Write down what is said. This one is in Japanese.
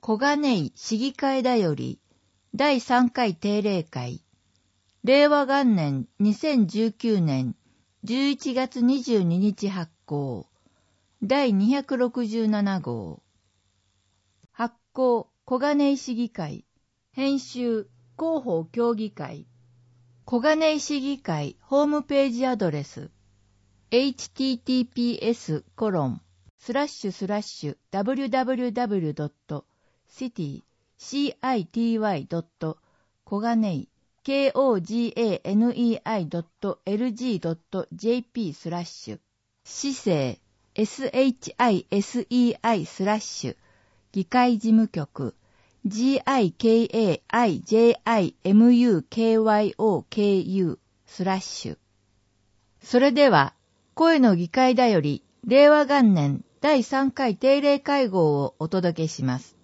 小金井市議会だより第3回定例会令和元年2019年11月22日発行第267号発行小金井市議会編集広報協議会小金井市議会ホームページアドレス https://www.city.kogani.lg.jp/ 市政 SHISEI/ 議会事務局 GIKAIJIMUKYOKU/ それでは声の議会だより令和元年第3回定例会合をお届けします。